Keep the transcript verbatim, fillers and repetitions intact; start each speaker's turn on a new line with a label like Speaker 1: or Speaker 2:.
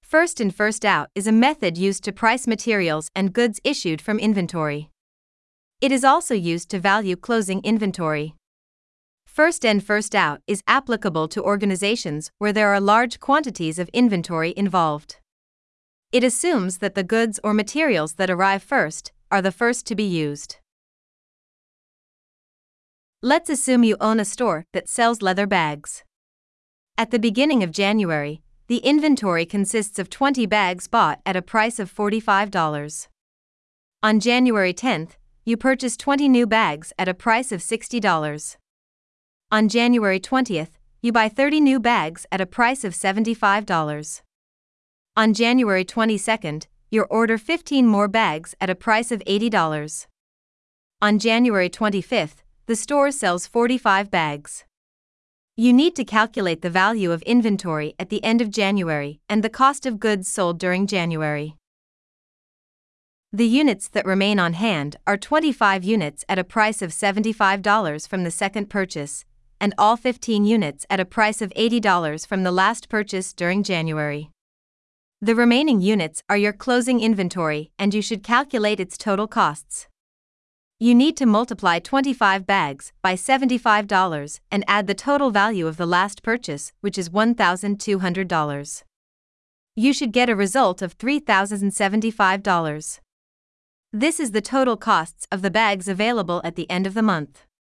Speaker 1: First in, first out is a method used to price materials and goods issued from inventory. It is also used to value closing inventory. First in, first out is applicable to organizations where there are large quantities of inventory involved. It assumes that the goods or materials that arrive first are the first to be used. Let's assume you own a store that sells leather bags. At the beginning of January, the inventory consists of twenty bags bought at a price of forty-five dollars. On January tenth, you purchase twenty new bags at a price of sixty dollars. On January twentieth, you buy thirty new bags at a price of seventy-five dollars. On January twenty-second, you order fifteen more bags at a price of eighty dollars. On January twenty-fifth, the store sells forty-five bags. You need to calculate the value of inventory at the end of January and the cost of goods sold during January. The units that remain on hand are twenty-five units at a price of seventy-five dollars from the second purchase, and all fifteen units at a price of eighty dollars from the last purchase during January. The remaining units are your closing inventory, and you should calculate its total costs. You need to multiply twenty-five bags by seventy-five dollars and add the total value of the last purchase, which is one thousand two hundred dollars. You should get a result of three thousand seventy-five dollars. This is the total costs of the bags available at the end of the month.